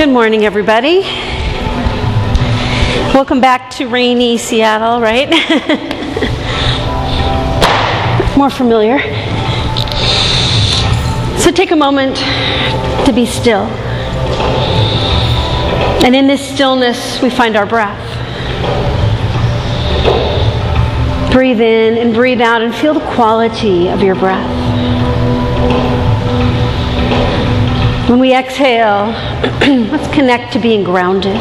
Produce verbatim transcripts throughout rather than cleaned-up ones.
Good morning, everybody. Welcome back to rainy Seattle, right? More familiar. So take a moment to be still. And in this stillness, we find our breath. Breathe in and breathe out and feel the quality of your breath. When we exhale, let's connect to being grounded.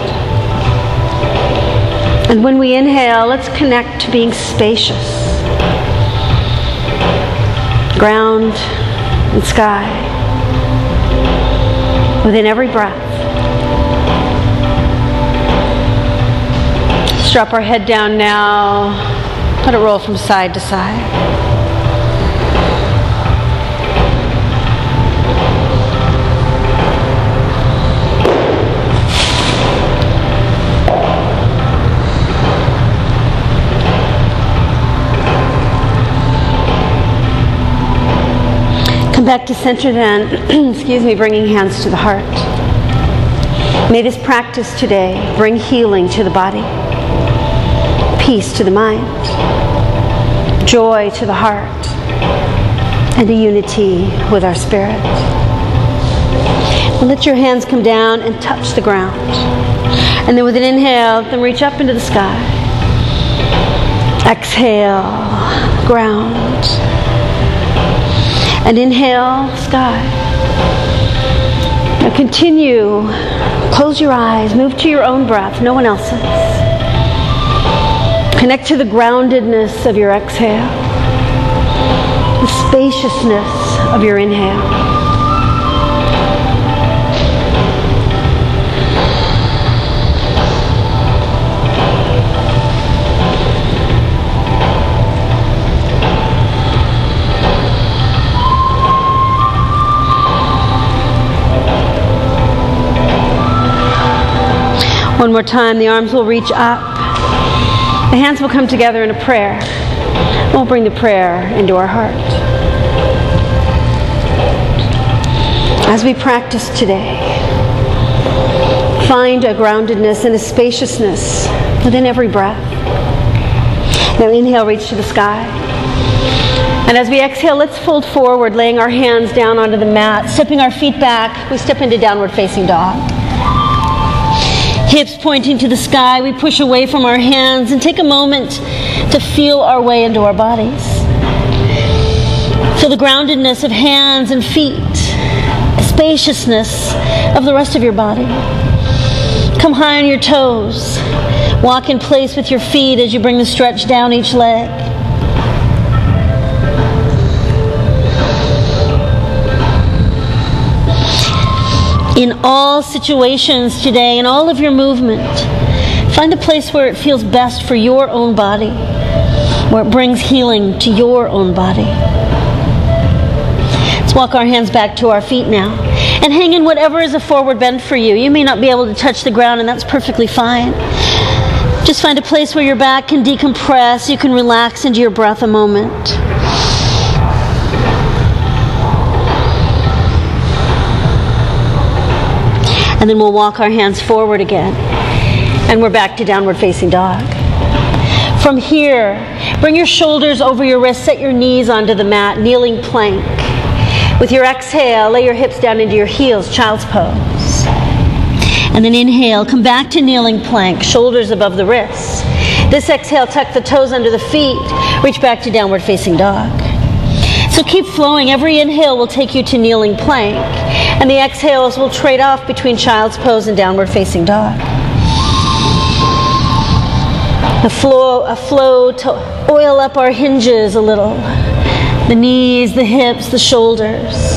And when we inhale, let's connect to being spacious. Ground and sky within every breath. Let's drop our head down now. Let it roll from side to side. Come back to center then, excuse me, bringing hands to the heart. May this practice today bring healing to the body, peace to the mind, joy to the heart, and a unity with our spirit. And let your hands come down and touch the ground. And then with an inhale, then reach up into the sky. Exhale, ground. And inhale, sky. Now continue. Close your eyes. Move to your own breath, no one else's. Connect to the groundedness of your exhale. The spaciousness of your inhale. One more time, the arms will reach up. The hands will come together in a prayer. We'll bring the prayer into our heart. As we practice today, find a groundedness and a spaciousness within every breath. Now inhale, reach to the sky. And as we exhale, let's fold forward, laying our hands down onto the mat, stepping our feet back. We step into downward facing dog. Hips pointing to the sky, we push away from our hands and take a moment to feel our way into our bodies. Feel the groundedness of hands and feet, the spaciousness of the rest of your body. Come high on your toes. Walk in place with your feet as you bring the stretch down each leg. In all situations today, in all of your movement, find a place where it feels best for your own body, where it brings healing to your own body. Let's walk our hands back to our feet now and hang in whatever is a forward bend for you. You may not be able to touch the ground, and that's perfectly fine. Just find a place where your back can decompress. You can relax into your breath a moment. And then we'll walk our hands forward again. And we're back to downward facing dog. From here, bring your shoulders over your wrists, set your knees onto the mat, kneeling plank. With your exhale, lay your hips down into your heels, child's pose. And then inhale, come back to kneeling plank, shoulders above the wrists. This exhale, tuck the toes under the feet, reach back to downward facing dog. So keep flowing. Every inhale will take you to kneeling plank. And the exhales will trade off between child's pose and downward facing dog. A flow, a flow to oil up our hinges a little. The knees, the hips, the shoulders.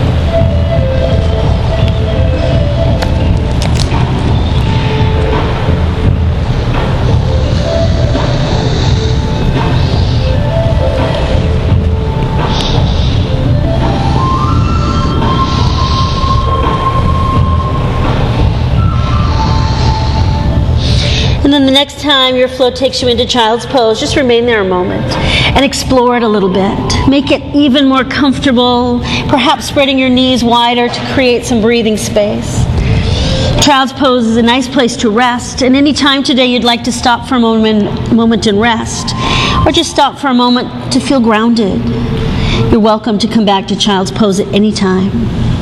And then the next time your flow takes you into child's pose, just remain there a moment and explore it a little bit. Make it even more comfortable, perhaps spreading your knees wider to create some breathing space. Child's pose is a nice place to rest, and any time today you'd like to stop for a moment, moment and rest, or just stop for a moment to feel grounded, you're welcome to come back to child's pose at any time.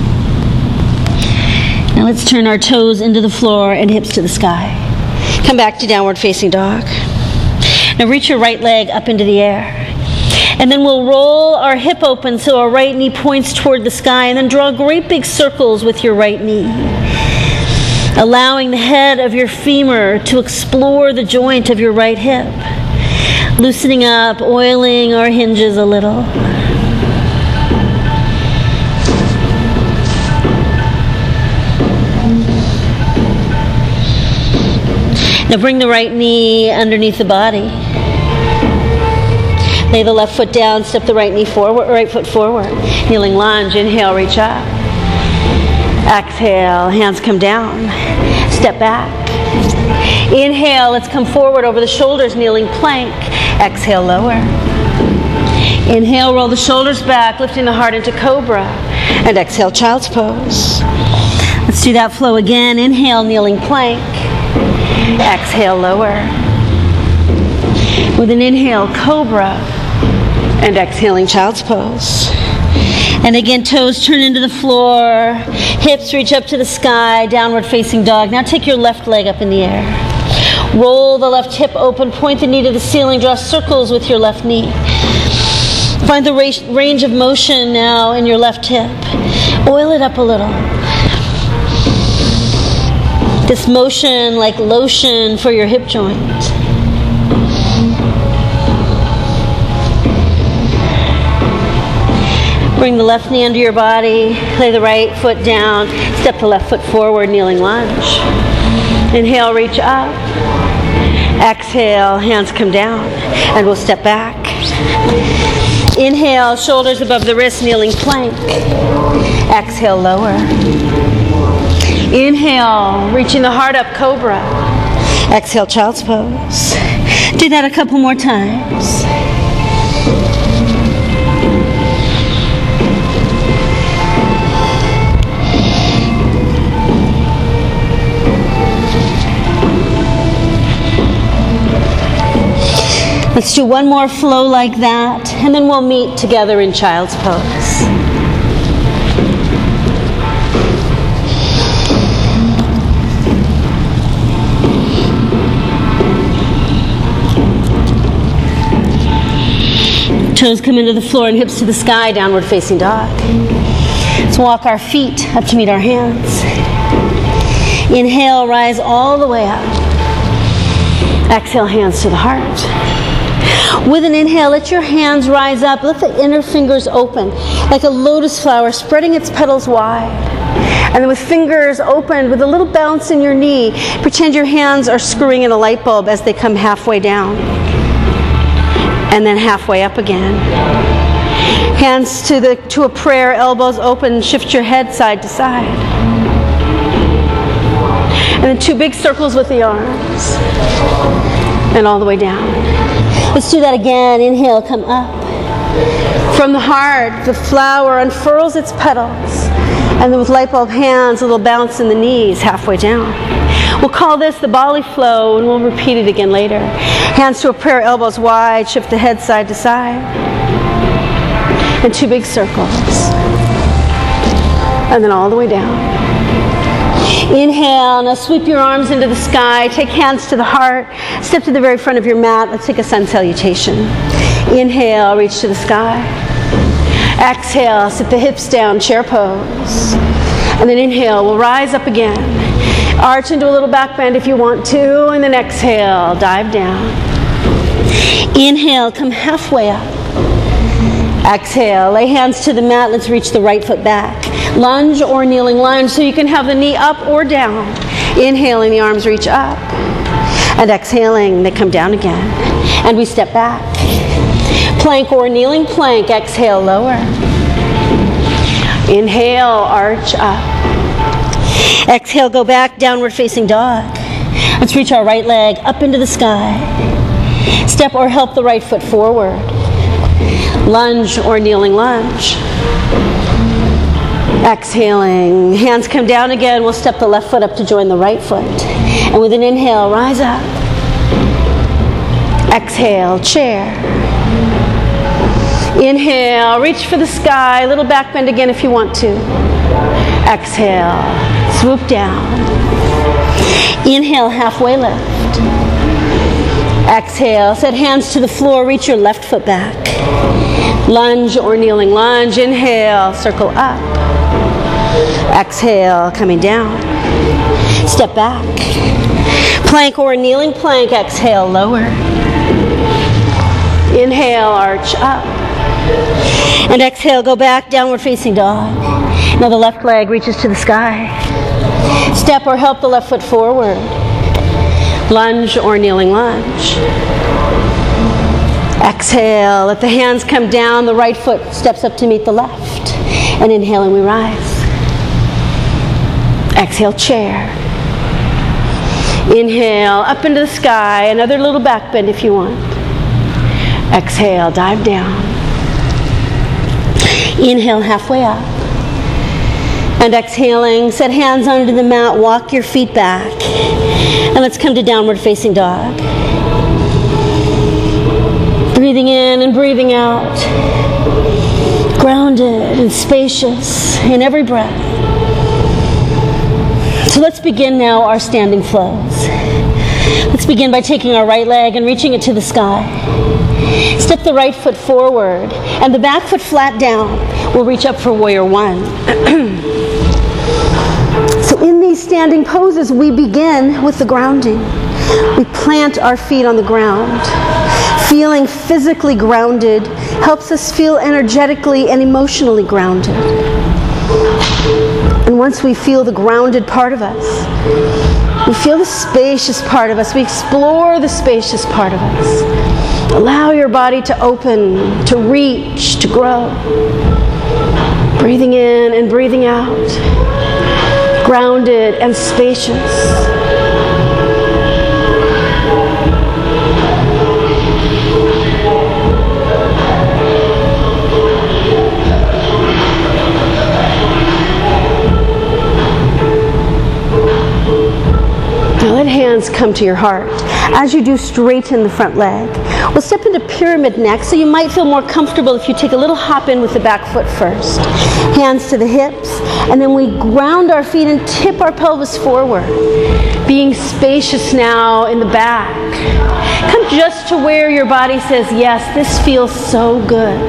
Now let's turn our toes into the floor and hips to the sky. Come back to downward facing dog. Now reach your right leg up into the air. And then we'll roll our hip open so our right knee points toward the sky, and then draw great big circles with your right knee, allowing the head of your femur to explore the joint of your right hip, loosening up, oiling our hinges a little. Now bring the right knee underneath the body. Lay the left foot down, step the right knee forward, right foot forward. Kneeling lunge, inhale, reach up. Exhale, hands come down. Step back. Inhale, let's come forward over the shoulders, kneeling plank. Exhale, lower. Inhale, roll the shoulders back, lifting the heart into cobra. And exhale, child's pose. Let's do that flow again. Inhale, kneeling plank. Exhale, lower. With an inhale, cobra. And exhaling, child's pose. And again, toes turn into the floor, hips reach up to the sky, downward facing dog. Now take your left leg up in the air. Roll the left hip open, point the knee to the ceiling, draw circles with your left knee. Find the ra- range of motion now in your left hip. Oil it up a little. This motion like lotion for your hip joint. Bring the left knee under your body, lay the right foot down, step the left foot forward, kneeling lunge. Inhale, reach up. Exhale, hands come down, and we'll step back. Inhale, shoulders above the wrist, kneeling plank. Exhale, lower. Inhale, reaching the heart up, cobra. Exhale, child's pose. Do that a couple more times. Let's do one more flow like that, and then we'll meet together in child's pose. Toes come into the floor and hips to the sky, downward facing dog. Let's walk our feet up to meet our hands. Inhale, rise all the way up. Exhale, hands to the heart. With an inhale, let your hands rise up. Let the inner fingers open like a lotus flower, spreading its petals wide. And then with fingers opened, with a little bounce in your knee, pretend your hands are screwing in a light bulb as they come halfway down. And then halfway up again. Hands to the to a prayer, elbows open, shift your head side to side. And then two big circles with the arms. And all the way down. Let's do that again. Inhale, come up. From the heart, the flower unfurls its petals. And then with light bulb hands, a little bounce in the knees, halfway down. We'll call this the Bali flow, and we'll repeat it again later. Hands to a prayer, elbows wide, shift the head side to side. And two big circles. And then all the way down. Inhale, now sweep your arms into the sky, take hands to the heart, step to the very front of your mat. Let's take a sun salutation. Inhale, reach to the sky. Exhale, sit the hips down, chair pose. And then inhale, we'll rise up again. Arch into a little back bend if you want to, and then exhale, dive down. Inhale, come halfway up. Exhale, lay hands to the mat, let's reach the right foot back. Lunge or kneeling lunge, so you can have the knee up or down. Inhaling, the arms reach up. And exhaling, they come down again. And we step back. Plank or kneeling plank, exhale, lower. Inhale, arch up. Exhale, go back, downward facing dog. Let's reach our right leg up into the sky. Step or help the right foot forward. Lunge or kneeling lunge. Exhaling, hands come down again. We'll step the left foot up to join the right foot. And with an inhale, rise up. Exhale, chair. Inhale, reach for the sky. Little back bend again if you want to. Exhale, swoop down. Inhale, halfway lift. Exhale, set hands to the floor. Reach your left foot back. Lunge or kneeling lunge. Inhale, circle up. Exhale, coming down. Step back. Plank or kneeling plank. Exhale, lower. Inhale, arch up. And exhale, go back, downward facing dog. Now the left leg reaches to the sky. Step or help the left foot forward. Lunge or kneeling lunge. Exhale, let the hands come down. The right foot steps up to meet the left. And inhaling, we rise. Exhale, chair. Inhale, up into the sky. Another little back bend if you want. Exhale, dive down. Inhale, halfway up. And exhaling, set hands under the mat, walk your feet back. And let's come to downward facing dog. Breathing in and breathing out. Grounded and spacious in every breath. So let's begin now our standing flows. Let's begin by taking our right leg and reaching it to the sky. Step the right foot forward and the back foot flat down. We'll reach up for warrior one. So in these standing poses, we begin with the grounding. We plant our feet on the ground. Feeling physically grounded helps us feel energetically and emotionally grounded. And once we feel the grounded part of us, we feel the spacious part of us. We explore the spacious part of us. Allow your body to open, to reach, to grow. Breathing in and breathing out. Grounded and spacious. Now let hands come to your heart. As you do, straighten the front leg. We'll step into pyramid next, so you might feel more comfortable if you take a little hop in with the back foot first. Hands to the hips, and then we ground our feet and tip our pelvis forward. Being spacious now in the back. Come just to where your body says, yes, this feels so good.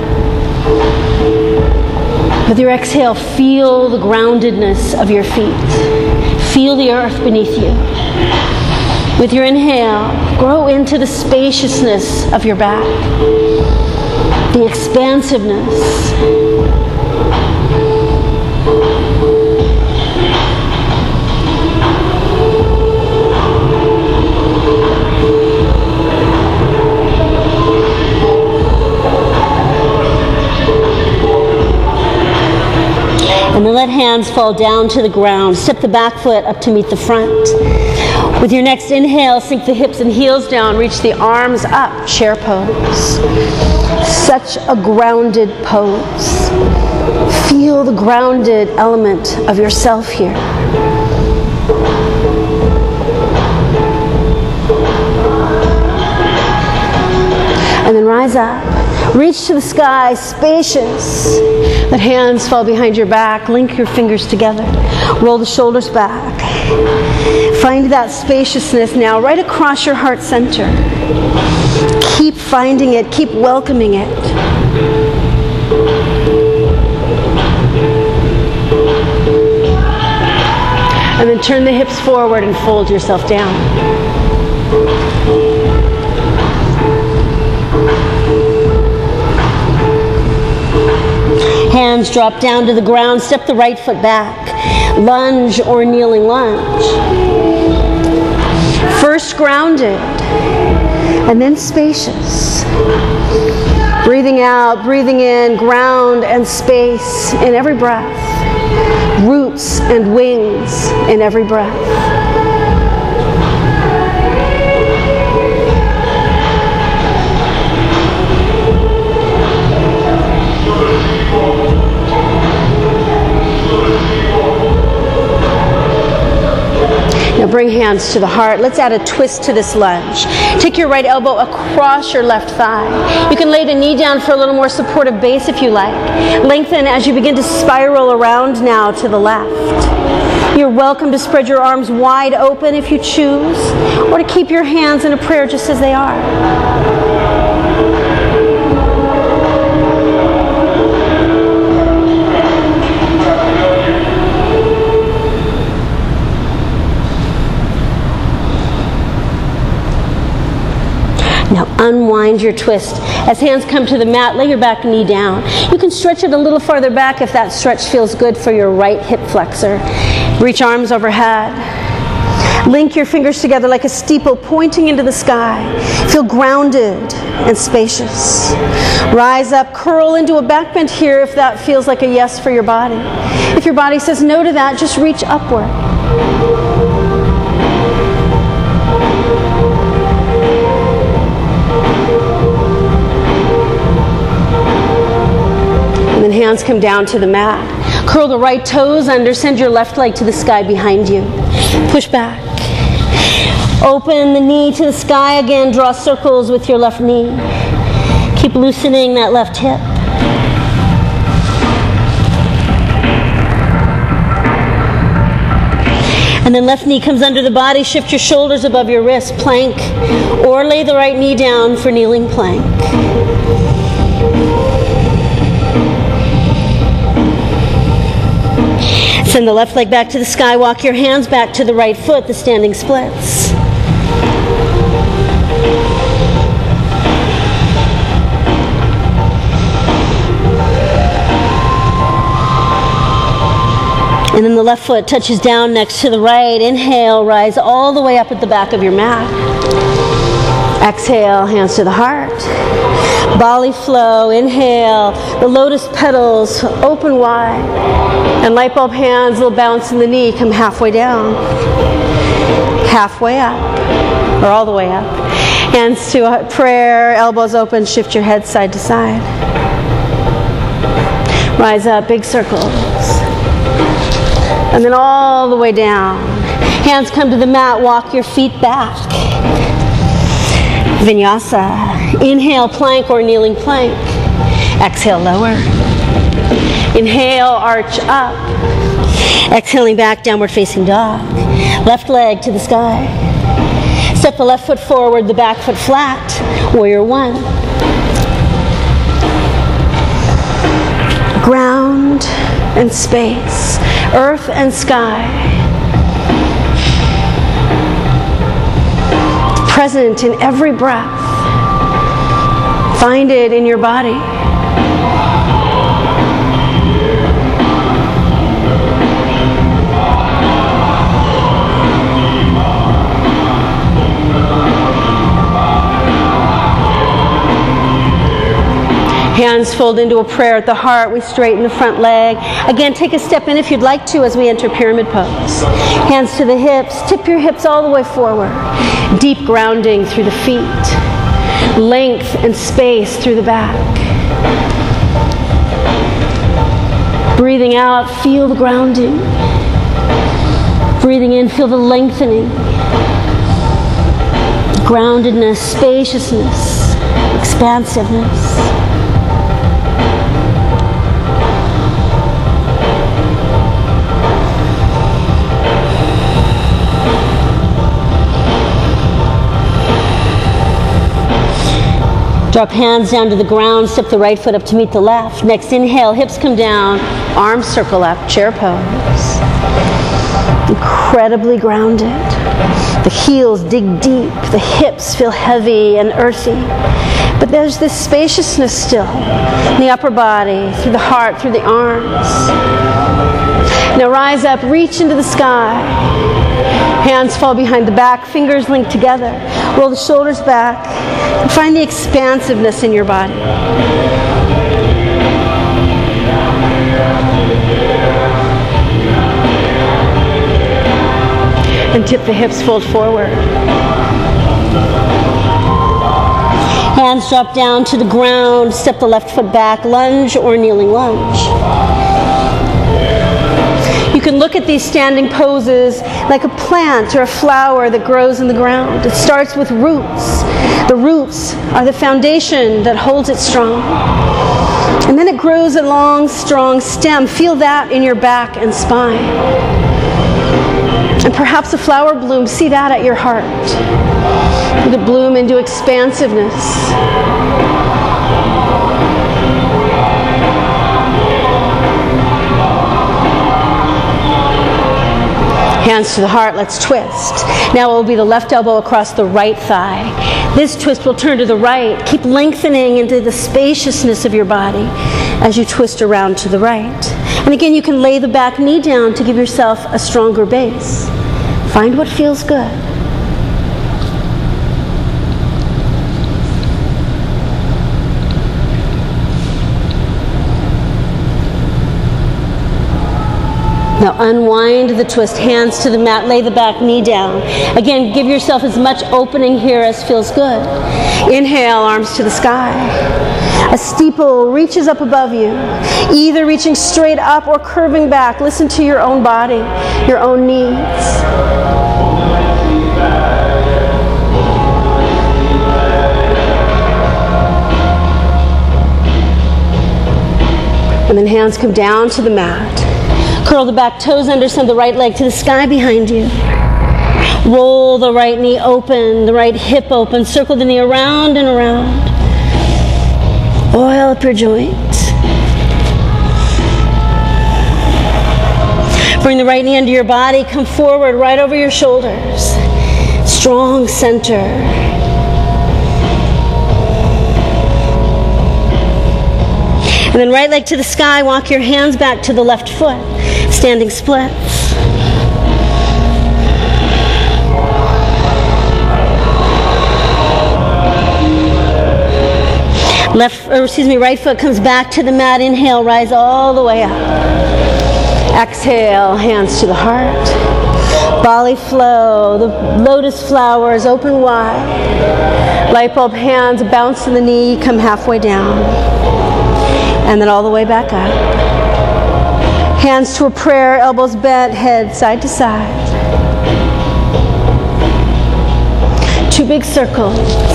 With your exhale, feel the groundedness of your feet. Feel the earth beneath you. With your inhale, grow into the spaciousness of your back, the expansiveness. And then let hands fall down to the ground. Step the back foot up to meet the front. With your next inhale, sink the hips and heels down. Reach the arms up, chair pose. Such a grounded pose. Feel the grounded element of yourself here. And then rise up. Reach to the sky, spacious. Let hands fall behind your back. Link your fingers together. Roll the shoulders back. Find that spaciousness now right across your heart center. Keep finding it. Keep welcoming it. And then turn the hips forward and fold yourself down. Hands drop down to the ground. Step the right foot back. Lunge or kneeling lunge. First grounded, and then spacious. Breathing out, breathing in, ground and space in every breath. Roots and wings in every breath. Now bring hands to the heart. Let's add a twist to this lunge. Take your right elbow across your left thigh. You can lay the knee down for a little more supportive base if you like. Lengthen as you begin to spiral around now to the left. You're welcome to spread your arms wide open if you choose, or to keep your hands in a prayer just as they are. Now unwind your twist. As hands come to the mat, lay your back knee down. You can stretch it a little farther back if that stretch feels good for your right hip flexor. Reach arms overhead. Link your fingers together like a steeple pointing into the sky. Feel grounded and spacious. Rise up, curl into a back bend here if that feels like a yes for your body. If your body says no to that, just reach upward. And then hands come down to the mat. Curl the right toes under, send your left leg to the sky behind you. Push back. Open the knee to the sky again, draw circles with your left knee. Keep loosening that left hip. And then left knee comes under the body, shift your shoulders above your wrist, plank, or lay the right knee down for kneeling plank. Send the left leg back to the sky. Walk your hands back to the right foot, the standing splits. And then the left foot touches down next to the right. Inhale, rise all the way up at the back of your mat. Exhale, hands to the heart. Bali flow, inhale. The lotus petals open wide. And light bulb hands, little bounce in the knee, come halfway down. Halfway up. Or all the way up. Hands to prayer, elbows open, shift your head side to side. Rise up, big circles. And then all the way down. Hands come to the mat, walk your feet back. Vinyasa. Inhale, plank or kneeling plank. Exhale, lower. Inhale, arch up. Exhaling back, downward facing dog. Left leg to the sky. Step the left foot forward, the back foot flat. Warrior one. Ground and space. Earth and sky. Present in every breath. Find it in your body. Hands fold into a prayer at the heart. We straighten the front leg. Again, take a step in if you'd like to as we enter pyramid pose. Hands to the hips. Tip your hips all the way forward. Deep grounding through the feet. Length and space through the back. Breathing out, feel the grounding. Breathing in, feel the lengthening. Groundedness, spaciousness, expansiveness. Drop hands down to the ground, step the right foot up to meet the left. Next inhale, hips come down, arms circle up, chair pose. Incredibly grounded. The heels dig deep, the hips feel heavy and earthy. But there's this spaciousness still in the upper body, through the heart, through the arms. Now rise up, reach into the sky. Hands fall behind the back, fingers linked together. Roll the shoulders back and find the expansiveness in your body. And tip the hips, fold forward. Hands drop down to the ground, step the left foot back, lunge or kneeling lunge. You can look at these standing poses like a plant or a flower that grows in the ground. It starts with roots. The roots are the foundation that holds it strong. And then it grows a long, strong stem. Feel that in your back and spine. And perhaps a flower bloom. See that at your heart. To bloom into expansiveness. Hands to the heart, let's twist. Now it will be the left elbow across the right thigh. This twist will turn to the right. Keep lengthening into the spaciousness of your body as you twist around to the right. And again, you can lay the back knee down to give yourself a stronger base. Find what feels good. Now unwind the twist, hands to the mat, lay the back knee down. Again, give yourself as much opening here as feels good. Inhale, arms to the sky. A steeple reaches up above you, either reaching straight up or curving back. Listen to your own body, your own needs. And then hands come down to the mat. Curl the back toes under, send the right leg to the sky behind you. Roll the right knee open, the right hip open. Circle the knee around and around. Oil up your joints. Bring the right knee under your body. Come forward, right over your shoulders. Strong center. And then right leg to the sky, walk your hands back to the left foot. Standing splits. Left, or excuse me, right foot comes back to the mat. Inhale, rise all the way up. Exhale, hands to the heart. Bali flow, the lotus flowers open wide. Light bulb hands bounce to the knee, come halfway down. And then all the way back up. Hands to a prayer, elbows bent, head side to side. Two big circles.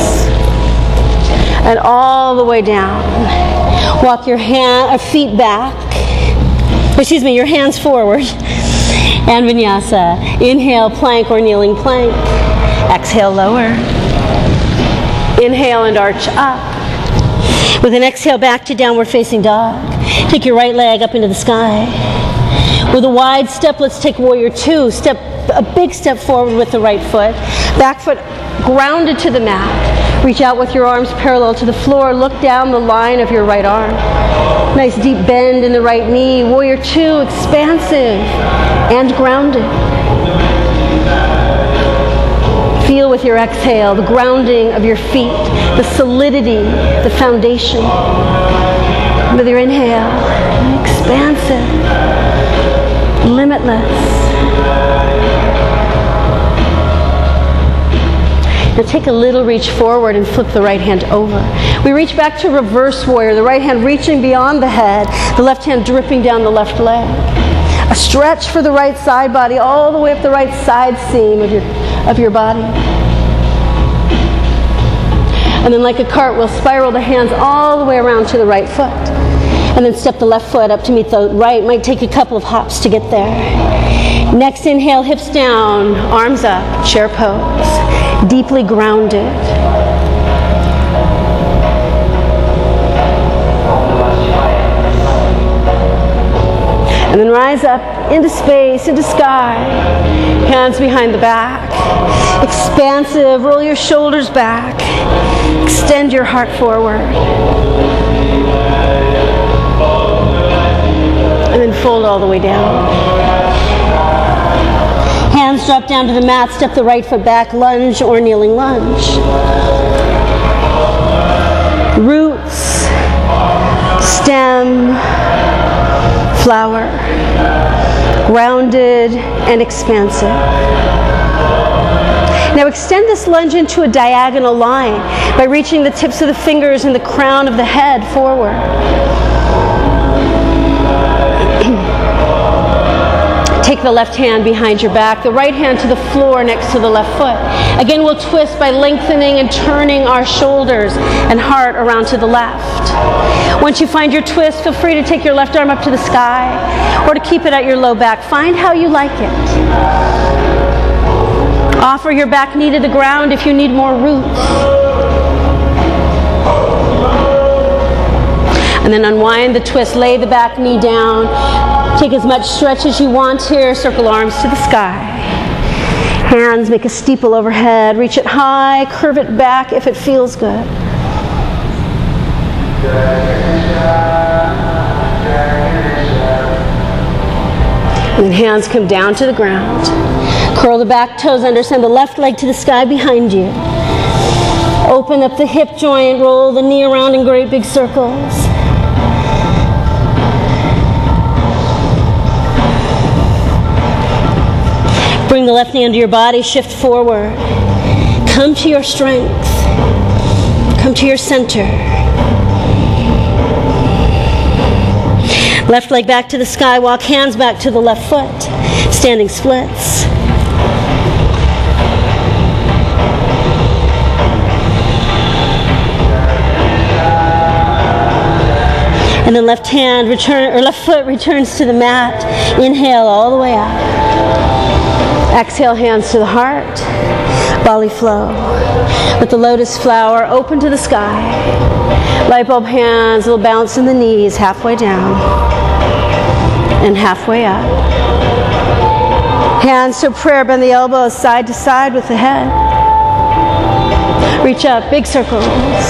And all the way down. Walk your hand, or feet back. Excuse me, your hands forward. And vinyasa. Inhale, plank or kneeling plank. Exhale, lower. Inhale and arch up. With an exhale, back to downward facing dog. Take your right leg up into the sky. With a wide step, let's take warrior two. Step, a big step forward with the right foot. Back foot grounded to the mat. Reach out with your arms parallel to the floor. Look down the line of your right arm. Nice deep bend in the right knee. Warrior two, expansive and grounded. Feel with your exhale the grounding of your feet, the solidity, the foundation. With your inhale, expansive, limitless. Now take a little reach forward and flip the right hand over. We reach back to reverse warrior, the right hand reaching beyond the head, the left hand dripping down the left leg. A stretch for the right side body all the way up the right side seam of your, of your body. And then like a cart, we'll spiral the hands all the way around to the right foot. And then step the left foot up to meet the right. Might take a couple of hops to get there. Next inhale, hips down, arms up, chair pose. Deeply grounded. And then rise up into space, into sky. Hands behind the back. Expansive, roll your shoulders back. Extend your heart forward. And then fold all the way down. Hands drop down to the mat, step the right foot back, lunge or kneeling lunge. Roots, stem, flower, grounded and expansive. Now extend this lunge into a diagonal line by reaching the tips of the fingers and the crown of the head forward. take the left hand behind your back, the right hand to the floor next to the left foot. Again, we'll twist by lengthening and turning our shoulders and heart around to the left. Once you find your twist, feel free to take your left arm up to the sky or to keep it at your low back. Find how you like it. Offer your back knee to the ground if you need more roots. And then unwind the twist, lay the back knee down. Take as much stretch as you want here. Circle arms to the sky. Hands make a steeple overhead. Reach it high, curve it back if it feels good. And then hands come down to the ground. Curl the back toes under, send the left leg to the sky behind you. Open up the hip joint, roll the knee around in great big circles. Bring the left knee under your body, shift forward. Come to your strength. Come to your center. Left leg back to the sky, walk hands back to the left foot. Standing splits. And then left hand return or left foot returns to the mat. Inhale all the way up. Exhale, hands to the heart. Bali flow. With the lotus flower open to the sky. Light bulb hands, a little bounce in the knees, halfway down and halfway up. Hands to prayer, bend the elbows side to side with the head. Reach up, big circles.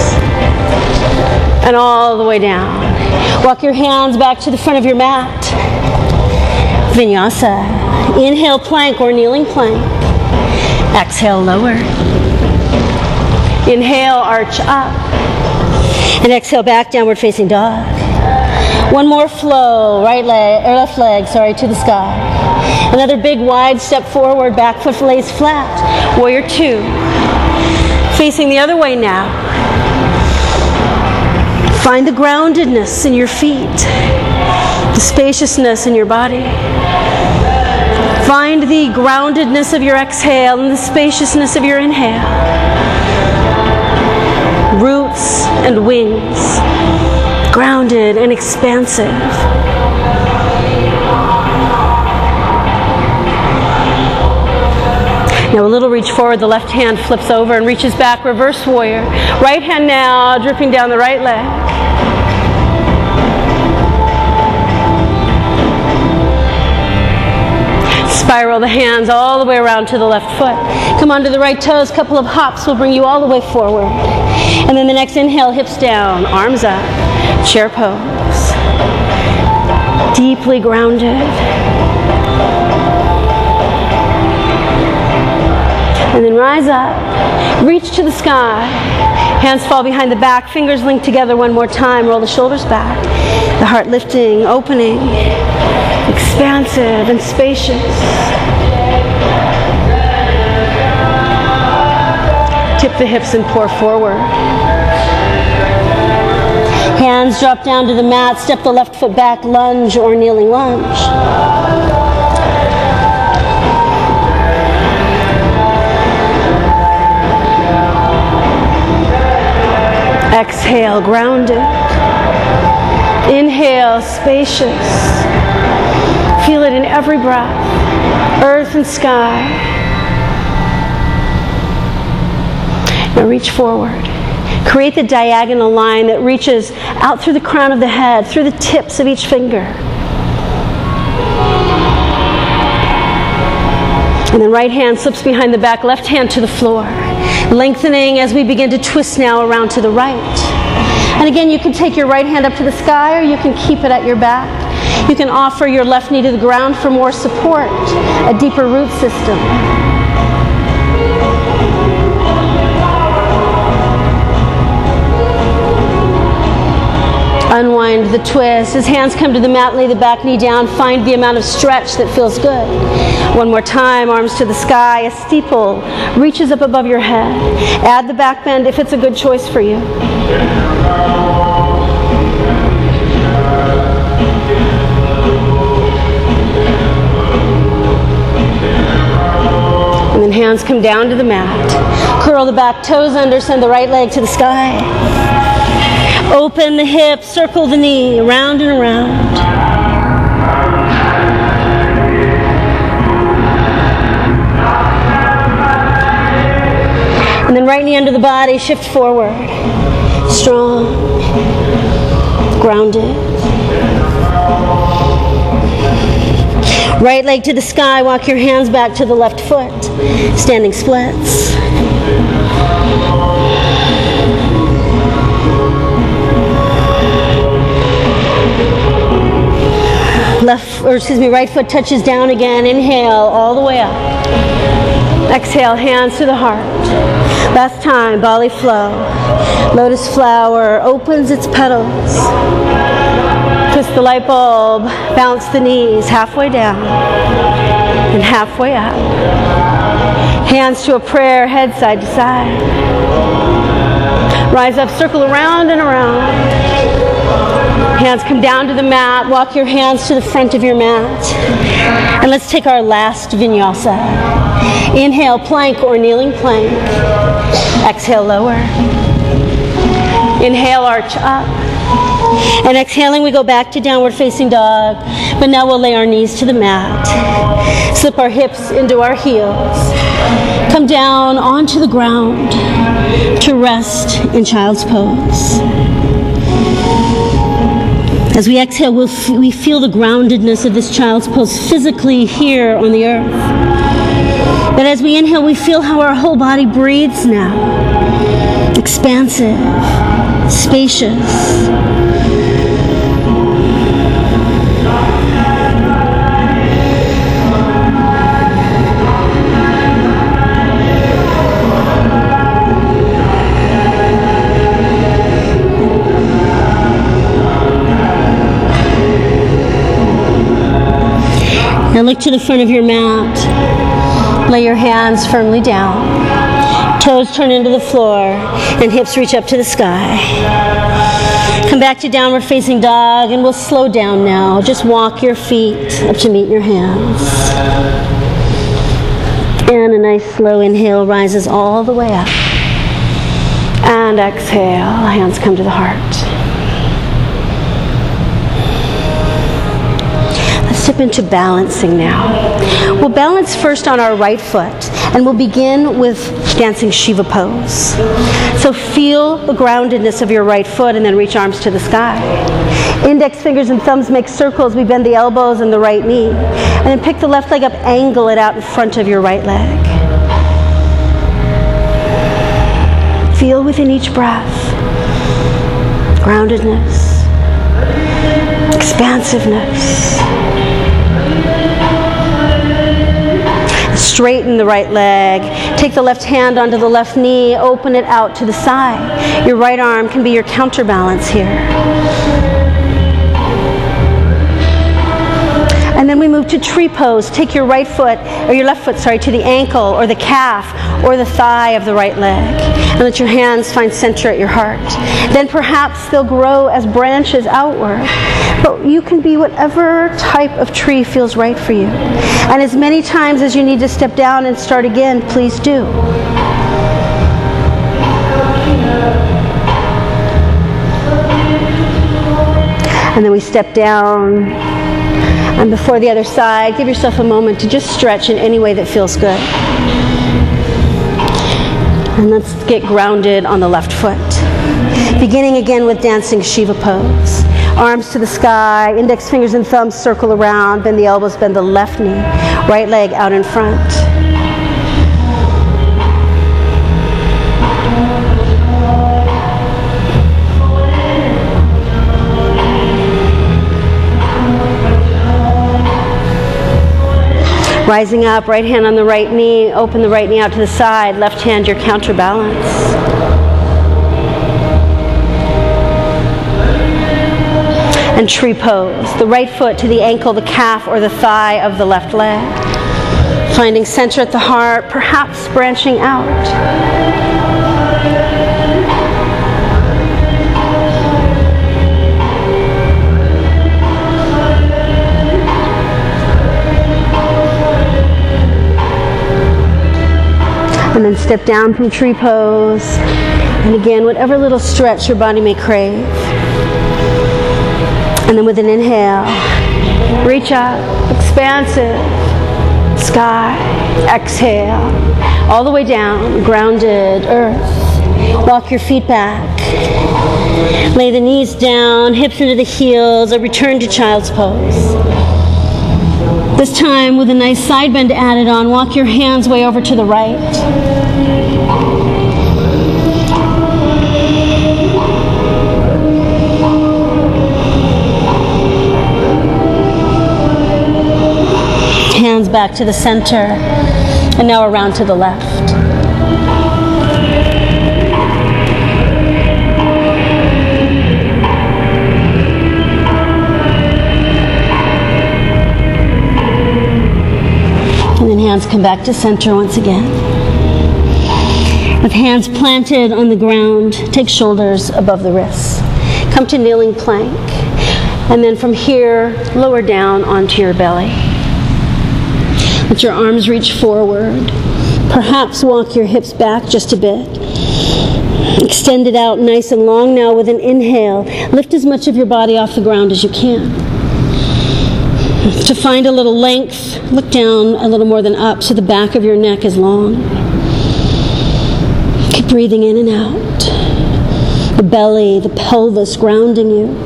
And all the way down. Walk your hands back to the front of your mat. Vinyasa. Inhale, plank or kneeling plank. Exhale, lower. Inhale, arch up. And exhale, back, downward facing dog. One more flow, right leg, or left leg, sorry, to the sky. Another big wide step forward, back foot lays flat. Warrior two. Facing the other way now. Find the groundedness in your feet, the spaciousness in your body. Find the groundedness of your exhale and the spaciousness of your inhale. Roots and wings, grounded and expansive. Now a little reach forward, the left hand flips over and reaches back, reverse warrior. Right hand now, dripping down the right leg. Spiral the hands all the way around to the left foot. Come onto the right toes, couple of hops will bring you all the way forward. And then the next inhale, hips down, arms up, chair pose. Deeply grounded. And then rise up, reach to the sky. Hands fall behind the back, fingers linked together one more time. Roll the shoulders back. The heart lifting, opening, expansive and spacious. Tip the hips and pour forward. Hands drop down to the mat, step the left foot back, lunge or kneeling lunge. Exhale, grounded. Inhale, spacious. Feel it in every breath. Earth and sky. Now reach forward. Create the diagonal line that reaches out through the crown of the head, through the tips of each finger. And then right hand slips behind the back, left hand to the floor. Lengthening as we begin to twist now around to the right. And again, you can take your right hand up to the sky or you can keep it at your back. You can offer your left knee to the ground for more support, a deeper root system. Unwind the twist. As hands come to the mat, lay the back knee down. Find the amount of stretch that feels good. One more time, arms to the sky. A steeple reaches up above your head. Add the back bend if it's a good choice for you. then hands come down to the mat. Curl the back toes under, send the right leg to the sky. Open the hip, circle the knee, around and around. And then right knee under the body, shift forward. Strong, grounded. Right leg to the sky, walk your hands back to the left foot. Standing splits. Left, or excuse me, right foot touches down again. Inhale all the way up. Exhale, hands to the heart. Last time, Bali flow. Lotus flower opens its petals. Twist the light bulb, bounce the knees halfway down and halfway up. Hands to a prayer, head side to side. Rise up, circle around and around. Hands come down to the mat. Walk your hands to the front of your mat. And let's take our last vinyasa. Inhale, plank or kneeling plank. Exhale, lower. Inhale, arch up. And exhaling, we go back to downward facing dog. But now we'll lay our knees to the mat. Slip our hips into our heels. Come down onto the ground to rest in child's pose. As we exhale, we'll f- we feel the groundedness of this child's pose physically here on the earth. But as we inhale, we feel how our whole body breathes now. Expansive, spacious. Now look to the front of your mat. Lay your hands firmly down. Toes turn into the floor and hips reach up to the sky. Come back to downward facing dog and we'll slow down now. Just walk your feet up to meet your hands. And a nice slow inhale rises all the way up. And exhale, hands come to the heart. Step into balancing now. We'll balance first on our right foot, and we'll begin with dancing Shiva pose. So feel the groundedness of your right foot and then reach arms to the sky. Index fingers and thumbs make circles. We bend the elbows and the right knee. And then pick the left leg up, angle it out in front of your right leg. Feel within each breath groundedness, expansiveness. Straighten the right leg. Take the left hand onto the left knee. Open it out to the side. Your right arm can be your counterbalance here. And then we move to tree pose. Take your right foot, or your left foot, sorry, to the ankle or the calf or the thigh of the right leg. And let your hands find center at your heart. Then perhaps they'll grow as branches outward. But you can be whatever type of tree feels right for you. And as many times as you need to step down and start again, please do. And then we step down. And before the other side, give yourself a moment to just stretch in any way that feels good. And let's get grounded on the left foot. Beginning again with dancing Shiva pose. Arms to the sky, index fingers and thumbs circle around, bend the elbows, bend the left knee, right leg out in front. Rising up, right hand on the right knee, open the right knee out to the side, left hand your counterbalance. And tree pose, the right foot to the ankle, the calf, or the thigh of the left leg. Finding center at the heart, perhaps branching out. And then step down from tree pose. And again, whatever little stretch your body may crave. And then with an inhale, reach up, expansive, sky. Exhale, all the way down, grounded, earth. Walk your feet back. Lay the knees down, hips into the heels, or return to child's pose. This time, with a nice side bend added on, walk your hands way over to the right. Hands back to the center, and now around to the left. And then hands come back to center once again. With hands planted on the ground, take shoulders above the wrists. Come to kneeling plank, and then from here, lower down onto your belly. Let your arms reach forward. Perhaps walk your hips back just a bit. Extend it out nice and long now with an inhale. Lift as much of your body off the ground as you can. To find a little length, look down a little more than up so the back of your neck is long. Keep breathing in and out. The belly, the pelvis grounding you.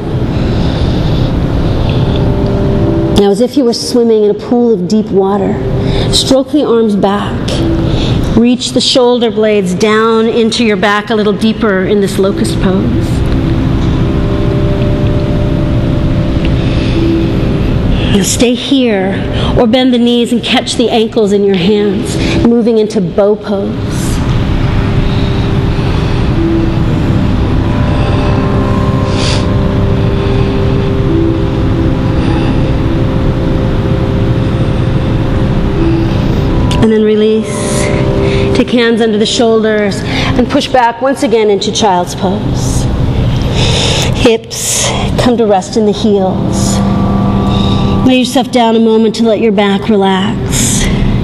Now, as if you were swimming in a pool of deep water, stroke the arms back. Reach the shoulder blades down into your back a little deeper in this locust pose. Now stay here, or bend the knees and catch the ankles in your hands, moving into bow pose. And then release. Take hands under the shoulders and push back once again into child's pose. Hips come to rest in the heels. Lay yourself down a moment to let your back relax.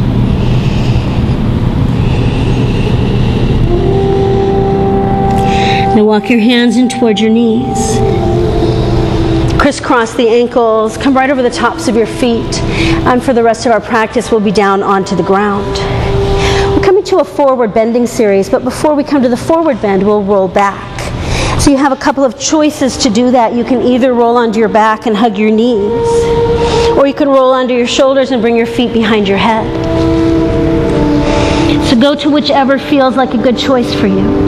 Now walk your hands in toward your knees. Crisscross the ankles, come right over the tops of your feet, and for the rest of our practice we'll be down onto the ground. We're coming to a forward bending series, but before we come to the forward bend, we'll roll back. So you have a couple of choices to do that. You can either roll onto your back and hug your knees, or you can roll onto your shoulders and bring your feet behind your head. So go to whichever feels like a good choice for you.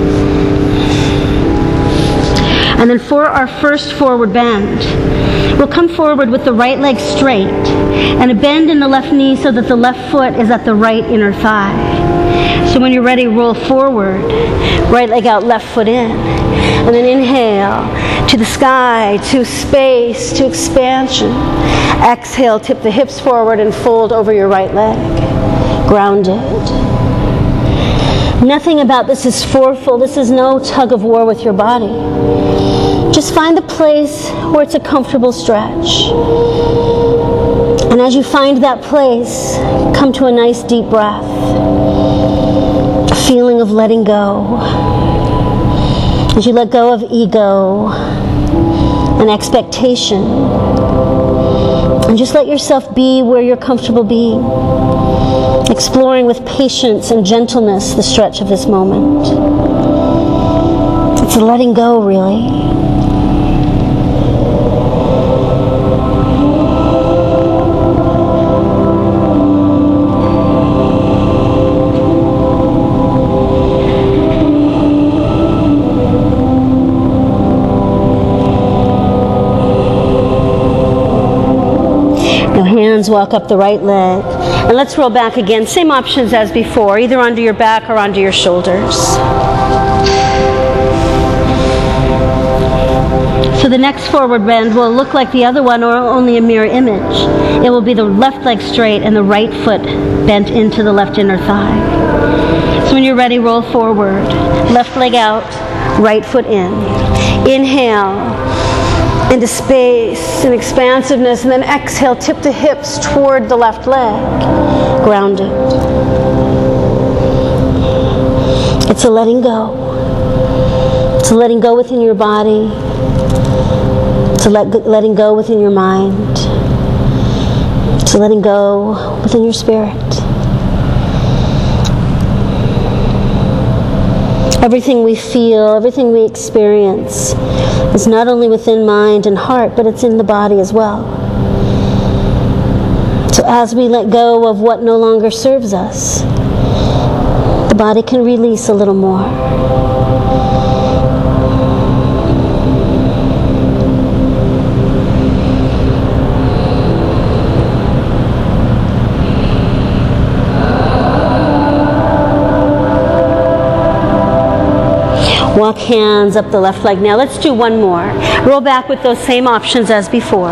And then for our first forward bend, we'll come forward with the right leg straight and a bend in the left knee so that the left foot is at the right inner thigh. So when you're ready, roll forward, right leg out, left foot in. And then inhale to the sky, to space, to expansion. Exhale, tip the hips forward and fold over your right leg. Grounded. Nothing about this is forceful. This is no tug of war with your body. Just find the place where it's a comfortable stretch. And as you find that place, come to a nice deep breath. A feeling of letting go. As you let go of ego and expectation. And just let yourself be where you're comfortable being. Exploring with patience and gentleness the stretch of this moment. It's a letting go, really. Walk up the right leg. And let's roll back again. Same options as before, either onto your back or onto your shoulders. So the next forward bend will look like the other one or only a mirror image. It will be the left leg straight and the right foot bent into the left inner thigh. So when you're ready, roll forward. Left leg out, right foot in. Inhale into space and expansiveness, and then exhale, tip the hips toward the left leg, grounded. It's a letting go. It's a letting go within your body. It's a let, letting go within your mind. It's a letting go within your spirit. Everything we feel, everything we experience is not only within mind and heart, but it's in the body as well. So as we let go of what no longer serves us, the body can release a little more. Walk hands up the left leg. Now let's do one more. Roll back with those same options as before.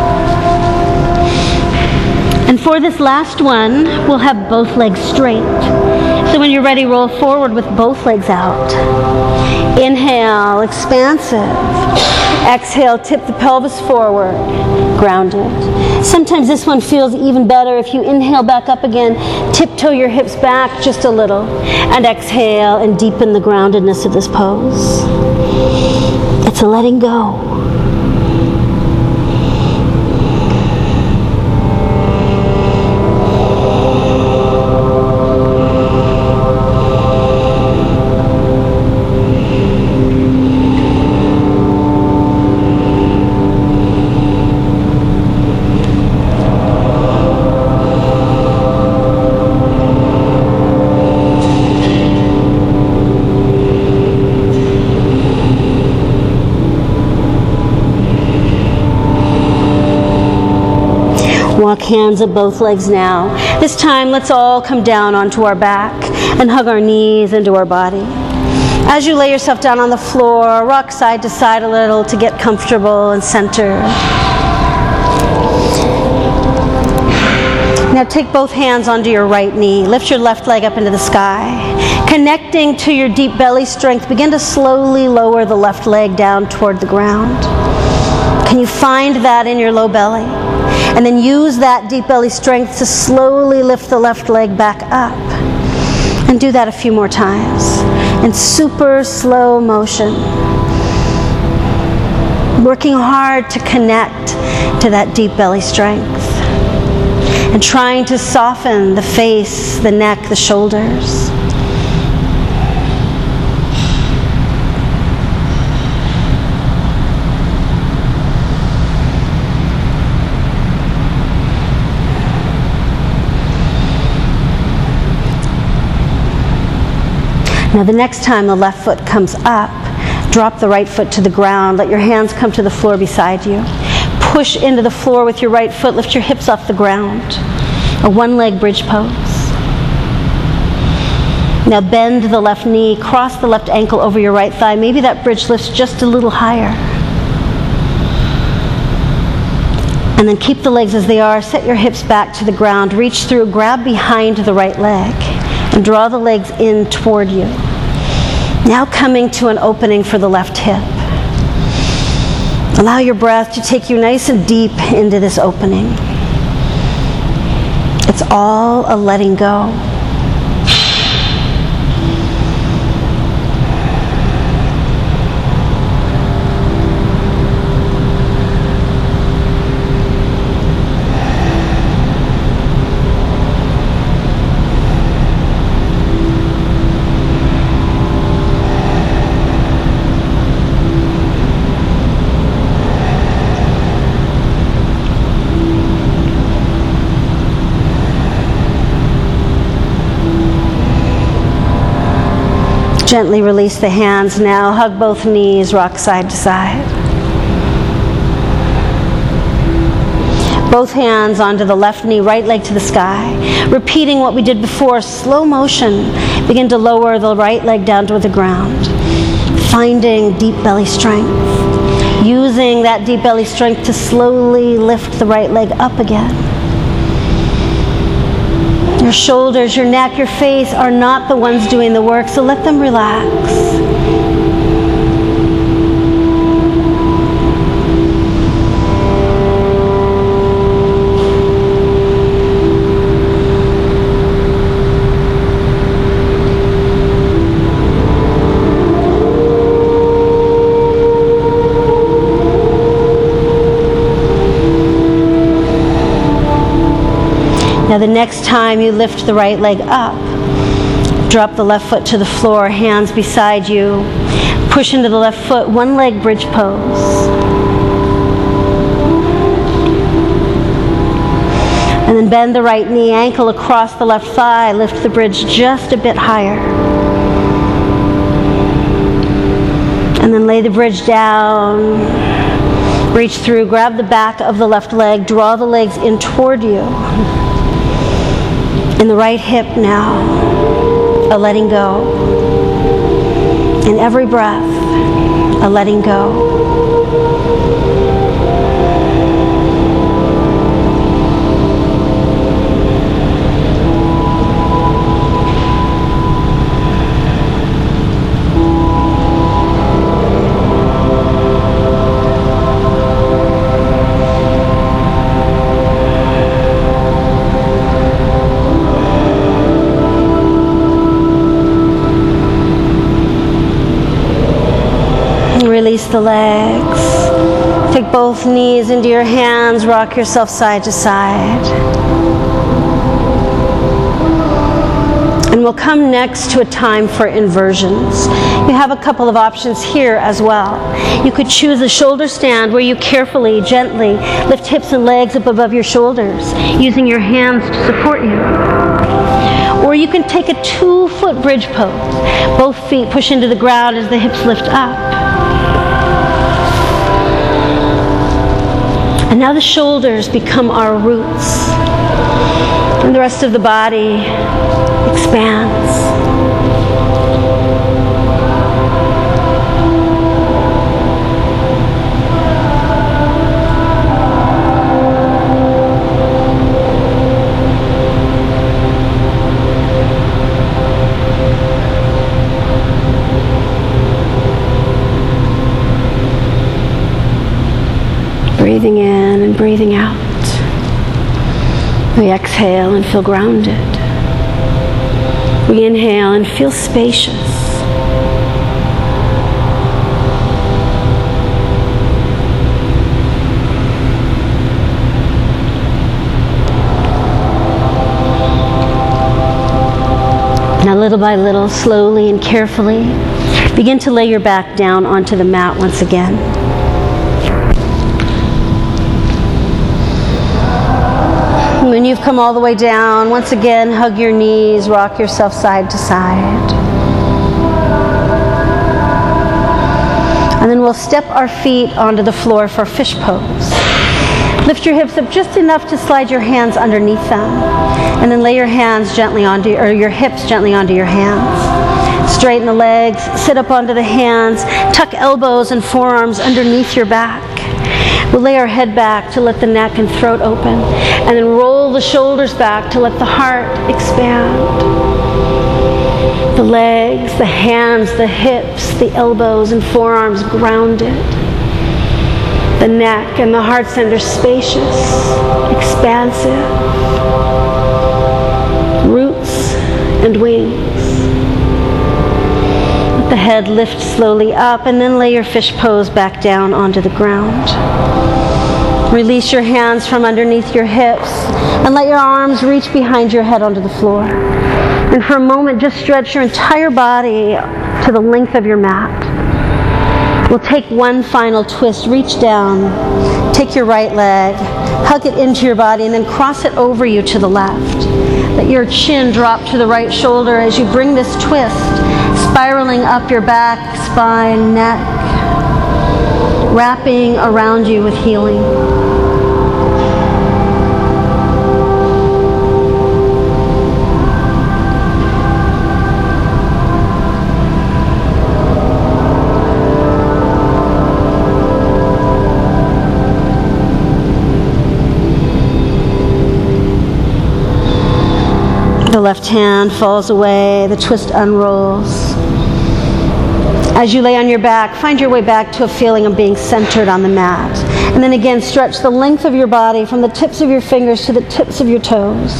And for this last one, we'll have both legs straight. So when you're ready, roll forward with both legs out. Inhale, expansive. Exhale, tip the pelvis forward, grounded. Sometimes this one feels even better if you inhale back up again, tiptoe your hips back just a little, and exhale and deepen the groundedness of this pose. It's a letting go. Walk hands at both legs now. This time, let's all come down onto our back and hug our knees into our body. As you lay yourself down on the floor, rock side to side a little to get comfortable and centered. Now take both hands onto your right knee. Lift your left leg up into the sky. Connecting to your deep belly strength, begin to slowly lower the left leg down toward the ground. Can you find that in your low belly? And then use that deep belly strength to slowly lift the left leg back up. And do that a few more times in super slow motion. Working hard to connect to that deep belly strength. And trying to soften the face, the neck, the shoulders. Now the next time the left foot comes up, drop the right foot to the ground. Let your hands come to the floor beside you. Push into the floor with your right foot. Lift your hips off the ground. A one-leg bridge pose. Now bend the left knee. Cross the left ankle over your right thigh. Maybe that bridge lifts just a little higher. And then keep the legs as they are. Set your hips back to the ground. Reach through. Grab behind the right leg. And draw the legs in toward you. Now coming to an opening for the left hip. Allow your breath to take you nice and deep into this opening. It's all a letting go. Gently release the hands now. Hug both knees, rock side to side. Both hands onto the left knee, right leg to the sky. Repeating what we did before, slow motion. Begin to lower the right leg down to the ground. Finding deep belly strength. Using that deep belly strength to slowly lift the right leg up again. Your shoulders, your neck, your face are not the ones doing the work, so let them relax. next time you lift the right leg up, drop the left foot to the floor, hands beside you. Push into the left foot, one leg bridge pose. And then bend the right knee, ankle across the left thigh, lift the bridge just a bit higher. And then lay the bridge down, reach through, grab the back of the left leg, draw the legs in toward you. In the right hip now, a letting go. In every breath, a letting go. Release the legs. Take both knees into your hands. Rock yourself side to side. And we'll come next to a time for inversions. You have a couple of options here as well. You could choose a shoulder stand where you carefully, gently lift hips and legs up above your shoulders, using your hands to support you. Or you can take a two-foot bridge pose. Both feet push into the ground as the hips lift up. And now the shoulders become our roots. And the rest of the body expands. Breathing in and breathing out. We exhale and feel grounded. We inhale and feel spacious. Now little by little, slowly and carefully, begin to lay your back down onto the mat once again. When you've come all the way down, once again, hug your knees, rock yourself side to side. And then we'll step our feet onto the floor for fish pose. Lift your hips up just enough to slide your hands underneath them. And then lay your hands gently onto, or your hips gently onto your hands. Straighten the legs, sit up onto the hands, tuck elbows and forearms underneath your back. We'll lay our head back to let the neck and throat open, and then roll the shoulders back to let the heart expand. The legs, the hands, the hips, the elbows and forearms grounded. The neck and the heart center spacious, expansive. Roots and wings. Let the head lift slowly up, and then lay your fish pose back down onto the ground. Release your hands from underneath your hips and let your arms reach behind your head onto the floor. And for a moment, just stretch your entire body to the length of your mat. We'll take one final twist. Reach down, take your right leg, hug it into your body, and then cross it over you to the left. Let your chin drop to the right shoulder as you bring this twist, spiraling up your back, spine, neck, wrapping around you with healing. The left hand falls away, the twist unrolls. As you lay on your back, find your way back to a feeling of being centered on the mat. And then again, stretch the length of your body from the tips of your fingers to the tips of your toes.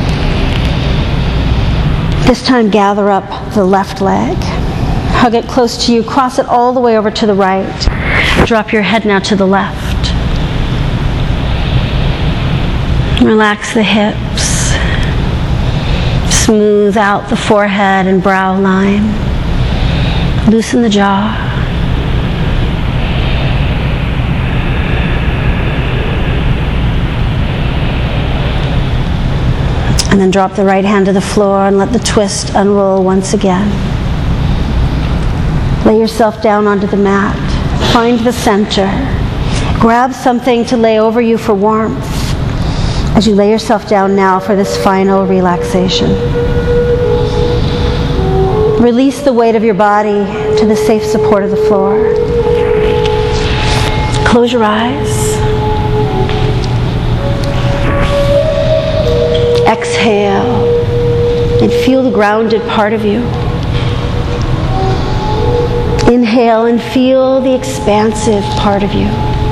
This time, gather up the left leg. Hug it close to you, cross it all the way over to the right. Drop your head now to the left. Relax the hips. Smooth out the forehead and brow line. Loosen the jaw. And then drop the right hand to the floor and let the twist unroll once again. Lay yourself down onto the mat. Find the center. Grab something to lay over you for warmth as you lay yourself down now for this final relaxation. Release the weight of your body to the safe support of the floor. Close your eyes. Exhale and feel the grounded part of you. Inhale and feel the expansive part of you.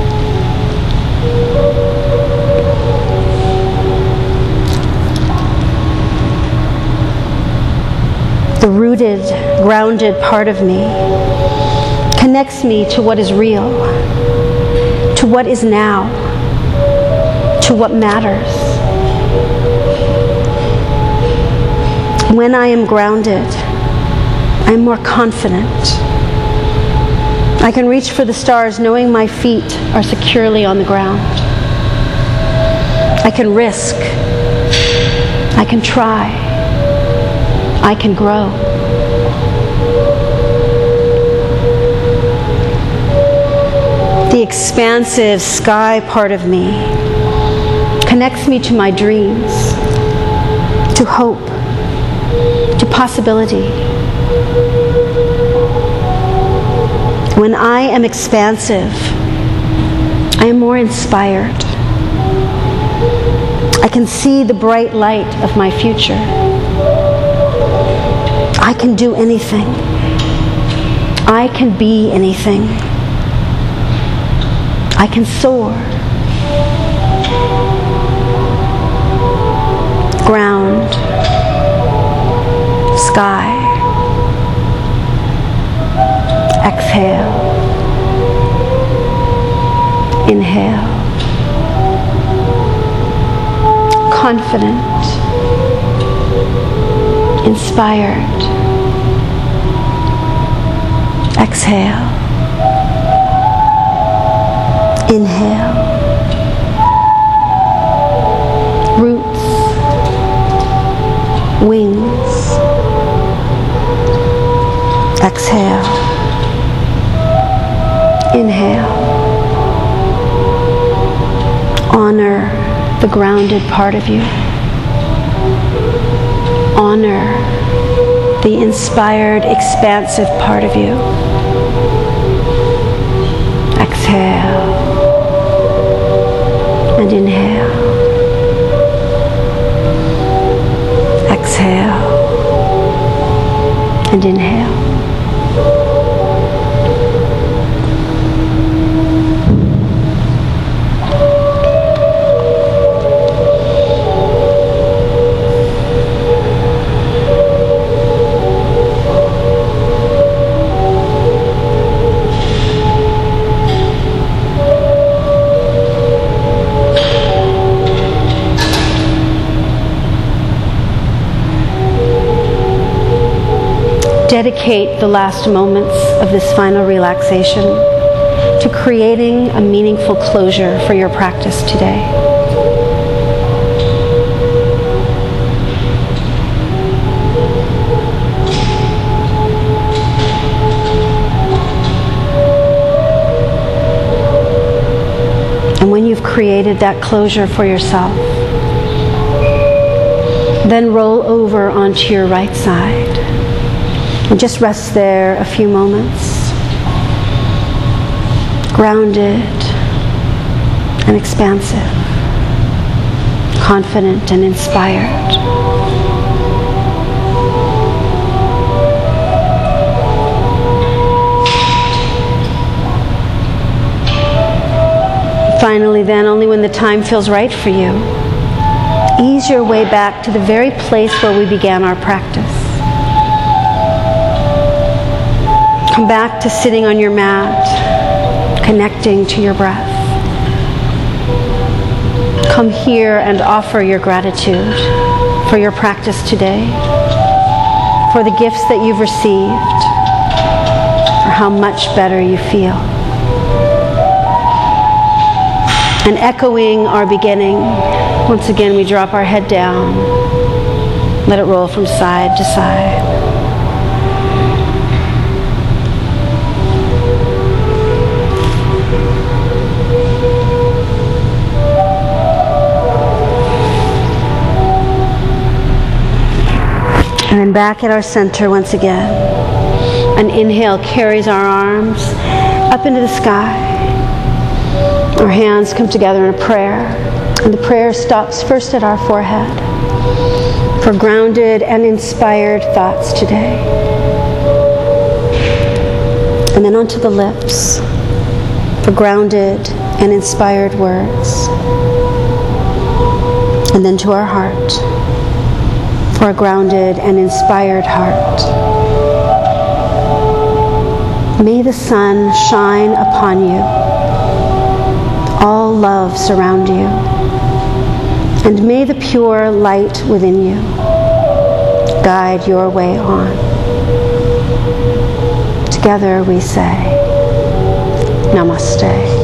The rooted, grounded part of me connects me to what is real, to what is now, to what matters. When I am grounded, I am more confident. I can reach for the stars knowing my feet are securely on the ground. I can risk. I can try. I can grow. The expansive sky part of me connects me to my dreams, to hope, to possibility. When I am expansive, I am more inspired. I can see the bright light of my future. I can do anything. I can be anything. I can soar. Ground. Sky. Exhale. Inhale. Confident. Inspired. Exhale. Inhale. Roots. Wings. Exhale. Inhale. Honor the grounded part of you. Honor the inspired, expansive part of you. Exhale. And inhale. Exhale. And inhale. Dedicate the last moments of this final relaxation to creating a meaningful closure for your practice today. And when you've created that closure for yourself, then roll over onto your right side. And just rest there a few moments, grounded and expansive, confident and inspired. Finally then, only when the time feels right for you, ease your way back to the very place where we began our practice. Come back to sitting on your mat, connecting to your breath. Come here and offer your gratitude for your practice today, for the gifts that you've received, for how much better you feel. And echoing our beginning, once again we drop our head down, let it roll from side to side. And then back at our center once again. An inhale carries our arms up into the sky. Our hands come together in a prayer. And the prayer stops first at our forehead for grounded and inspired thoughts today. And then onto the lips for grounded and inspired words. And then to our heart for a grounded and inspired heart. May the sun shine upon you. All love surround you. And may the pure light within you guide your way on. Together we say, Namaste.